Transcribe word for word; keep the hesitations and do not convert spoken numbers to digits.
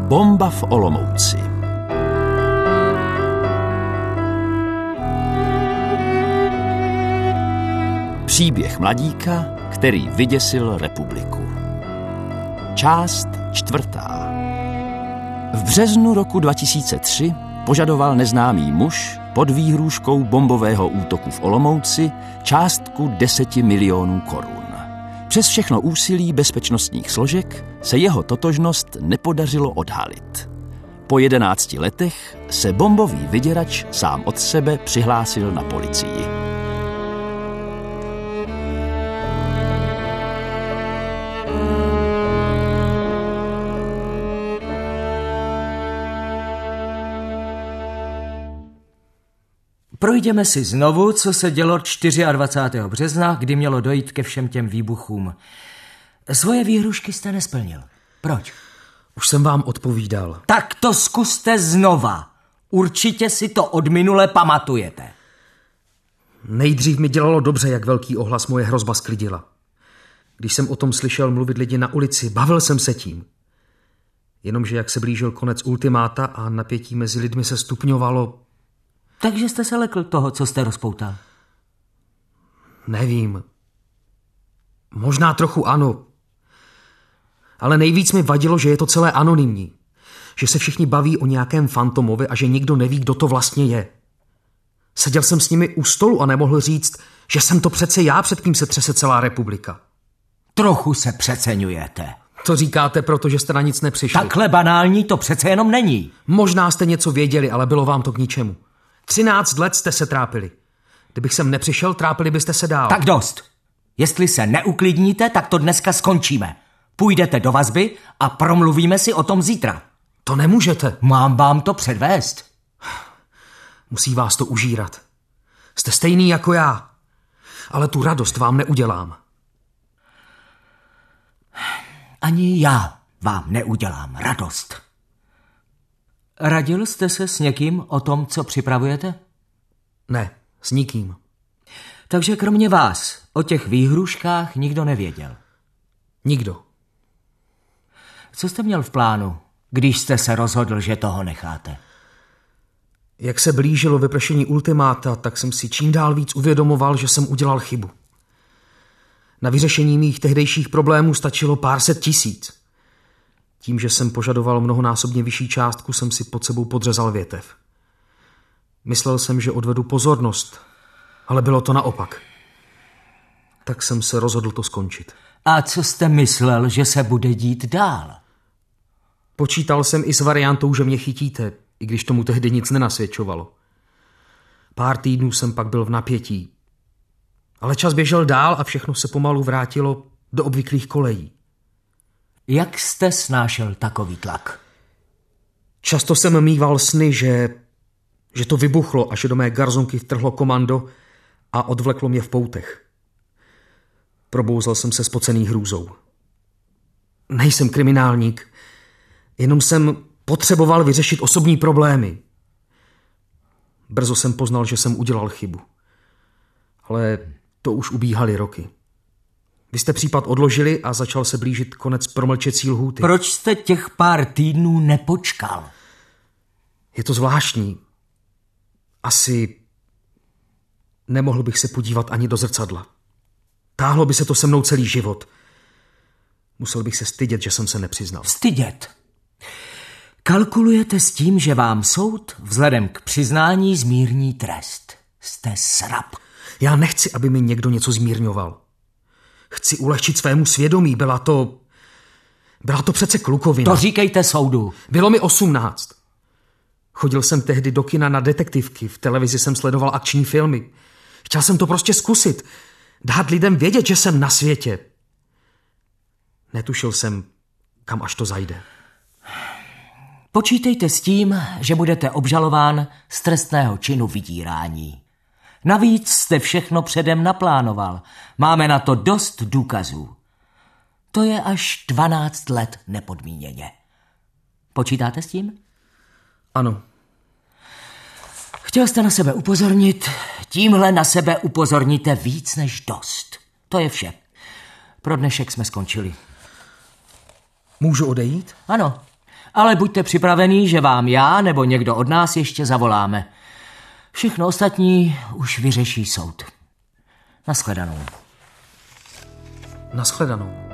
Bomba v Olomouci. Příběh mladíka, který vyděsil republiku. Část čtvrtá. V březnu roku dva tisíce tři požadoval neznámý muž pod výhrůžkou bombového útoku v Olomouci částku deseti milionů korun. Přes všechno úsilí bezpečnostních složek se jeho totožnost nepodařilo odhalit. Po jedenácti letech se bombový vyděrač sám od sebe přihlásil na policii. Projdeme si znovu, co se dělo dvacátého čtvrtého března, kdy mělo dojít ke všem těm výbuchům. Svoje výhrušky jste nesplnil. Proč? Už jsem vám odpovídal. Tak to zkuste znova. Určitě si to od minule pamatujete. Nejdřív mi dělalo dobře, jak velký ohlas moje hrozba sklidila. Když jsem o tom slyšel mluvit lidi na ulici, bavil jsem se tím. Jenomže jak se blížil konec ultimáta a napětí mezi lidmi se stupňovalo... Takže jste se lekl toho, co jste rozpoutal? Nevím. Možná trochu ano. Ale nejvíc mi vadilo, že je to celé anonymní. Že se všichni baví o nějakém fantomovi a že nikdo neví, kdo to vlastně je. Seděl jsem s nimi u stolu a nemohl říct, že jsem to přece já, před kým se třese celá republika. Trochu se přeceňujete. To říkáte, protože jste na nic nepřišli. Takhle banální to přece jenom není. Možná jste něco věděli, ale bylo vám to k ničemu. Třináct let jste se trápili. Kdybych sem nepřišel, trápili byste se dál. Tak dost. Jestli se neuklidníte, tak to dneska skončíme. Půjdete do vazby a promluvíme si o tom zítra. To nemůžete. Mám vám to předvést. Musí vás to užírat. Jste stejný jako já. Ale tu radost vám neudělám. Ani já vám neudělám radost. Radil jste se s někým o tom, co připravujete? Ne, s nikým. Takže kromě vás o těch výhruškách nikdo nevěděl? Nikdo. Co jste měl v plánu, když jste se rozhodl, že toho necháte? Jak se blížilo vypršení ultimáta, tak jsem si čím dál víc uvědomoval, že jsem udělal chybu. Na vyřešení mých tehdejších problémů stačilo pár set tisíc. Tím, že jsem požadoval mnohonásobně vyšší částku, jsem si pod sebou podřezal větev. Myslel jsem, že odvedu pozornost, ale bylo to naopak. Tak jsem se rozhodl to skončit. A co jste myslel, že se bude dít dál? Počítal jsem i s variantou, že mě chytíte, i když tomu tehdy nic nenasvědčovalo. Pár týdnů jsem pak byl v napětí. Ale čas běžel dál a všechno se pomalu vrátilo do obvyklých kolejí. Jak jste snášel takový tlak? Často jsem mýval sny, že, že to vybuchlo a že do mé garzonky vtrhlo komando a odvleklo mě v poutech. Probouzel jsem se spocený hrůzou. Nejsem kriminálník, jenom jsem potřeboval vyřešit osobní problémy. Brzo jsem poznal, že jsem udělal chybu. Ale to už ubíhaly roky. Vy jste případ odložili a začal se blížit konec promlčecí lhůty. Proč jste těch pár týdnů nepočkal? Je to zvláštní. Asi nemohl bych se podívat ani do zrcadla. Táhlo by se to se mnou celý život. Musel bych se stydět, že jsem se nepřiznal. Stydět? Kalkulujete s tím, že vám soud vzhledem k přiznání zmírní trest. Jste srab. Já nechci, aby mi někdo něco zmírňoval. Chci ulehčit svému svědomí, byla to... Byla to přece klukovina. To říkejte soudu. Bylo mi osmnáct. Chodil jsem tehdy do kina na detektivky, v televizi jsem sledoval akční filmy. Chtěl jsem to prostě zkusit. Dát lidem vědět, že jsem na světě. Netušil jsem, kam až to zajde. Počítejte s tím, že budete obžalován z trestného činu vydírání. Navíc jste všechno předem naplánoval. Máme na to dost důkazů. To je až dvanáct let nepodmíněně. Počítáte s tím? Ano. Chtěl jste na sebe upozornit, tímhle na sebe upozorníte víc než dost. To je vše. Pro dnešek jsme skončili. Můžu odejít? Ano. Ale buďte připravený, že vám já nebo někdo od nás ještě zavoláme. Všechno ostatní už vyřeší soud. Naschledanou. Naschledanou.